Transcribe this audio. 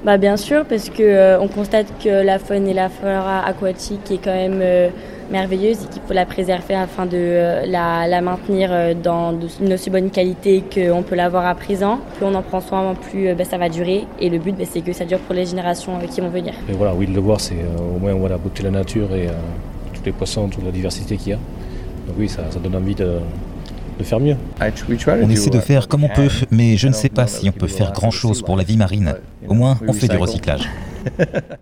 Bien sûr, parce que on constate que la faune et la flore aquatique est quand même merveilleuse et qu'il faut la préserver afin de la maintenir dans une aussi bonne qualité qu'on peut l'avoir à présent. Plus on en prend soin, plus ça va durer. Et le but, c'est que ça dure pour les générations qui vont venir. Et voilà, oui, de le voir, c'est au moins la beauté de la nature et tous les poissons, toute la diversité qu'il y a. Donc oui, ça donne envie de faire mieux. On essaie de faire comme on peut, mais je ne sais pas si on peut faire grand-chose pour la vie marine. Au moins, on fait du recyclage.